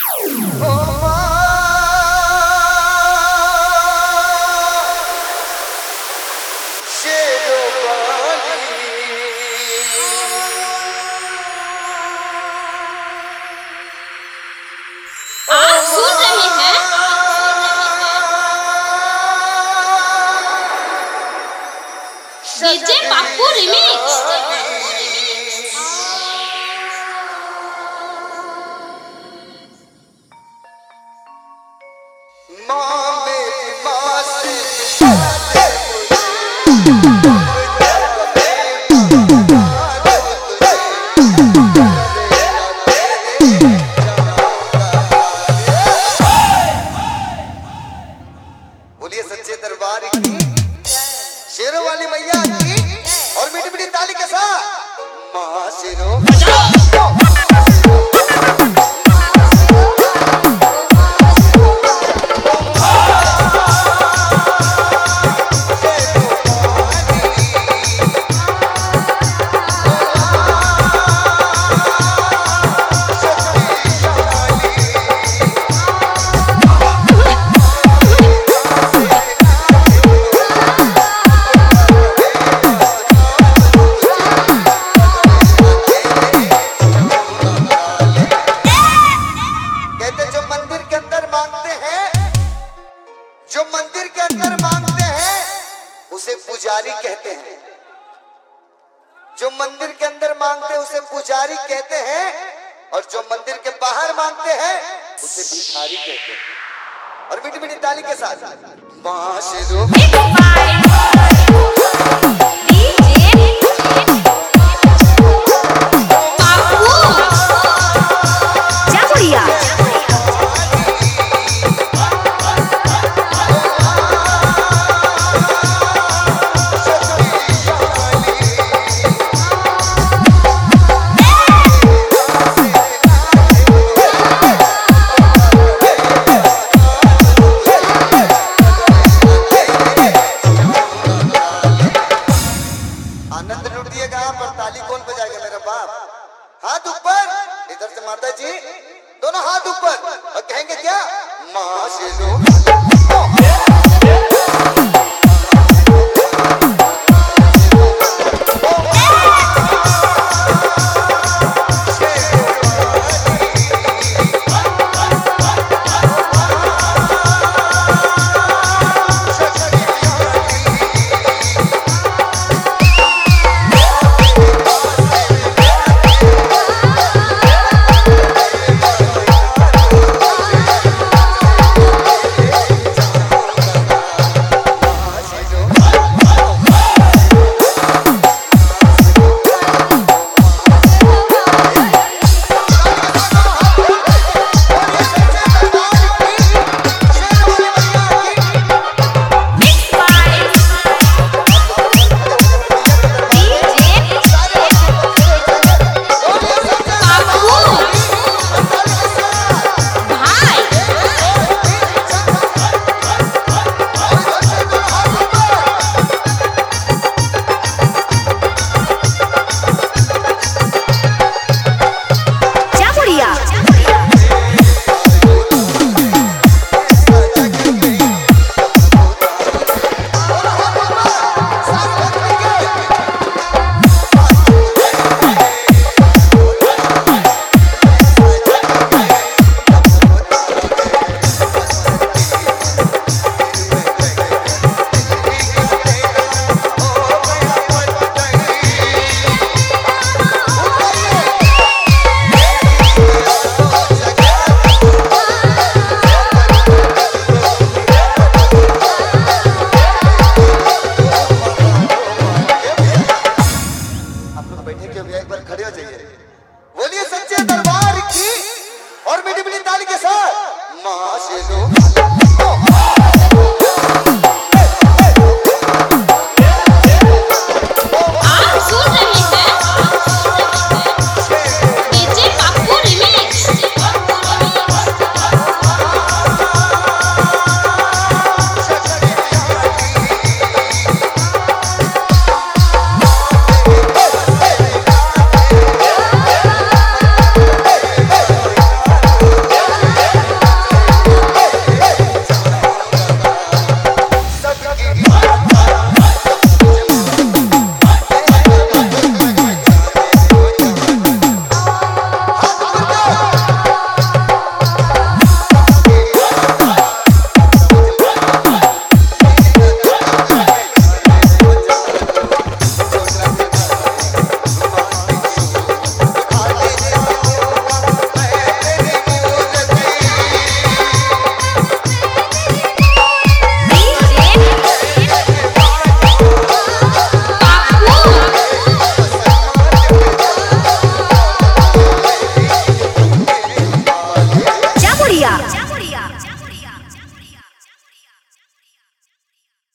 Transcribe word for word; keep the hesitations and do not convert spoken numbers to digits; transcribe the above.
DJ बापू remix. बोलिए सच्चे दरबार की शेरों वाली मैया की और मीठी मीठी ताली के साथ मां शेरों जो मंदिर के अंदर मांगते हैं उसे पुजारी कहते हैं। जो मंदिर के अंदर मांगते हैं उसे पुजारी कहते हैं और जो मंदिर के बाहर मांगते हैं उसे भिखारी कहते हैं। और मीठी मीठी ताली के साथ मां शेरों आनंद लुटिएगा पर ताली कौन बजाएगा मेरा बाप? हाथ ऊपर, इधर से माता जी दोनों हाथ ऊपर और कहेंगे क्या? मां शेरों बोलिए सच्चे दरबार की और मीठी मीठी ताली के साथ मां शेरों